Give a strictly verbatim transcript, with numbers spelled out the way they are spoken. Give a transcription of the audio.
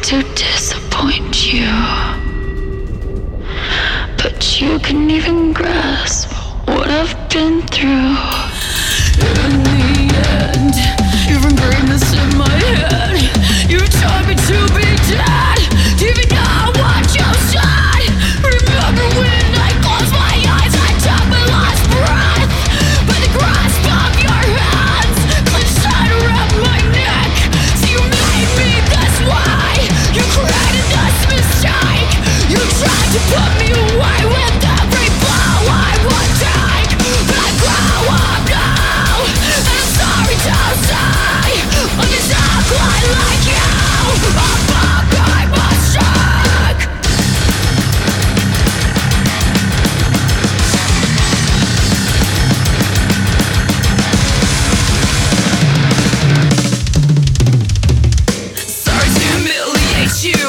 to disappoint you, but you couldn't even grasp what I've been through. In the end, you've ingrained this in my head. You taught me to be dead, even now what you said. Remember when I closed my eyes, I took my last breath, but the grasp of your hands clenched tight around my neck. So you made me this way, you created this mistake. You tried to put me away with every blow I would take, but I grow up now, and I'm sorry to say, I'm exactly like you. A fucking mistake. Sorry to humiliate you.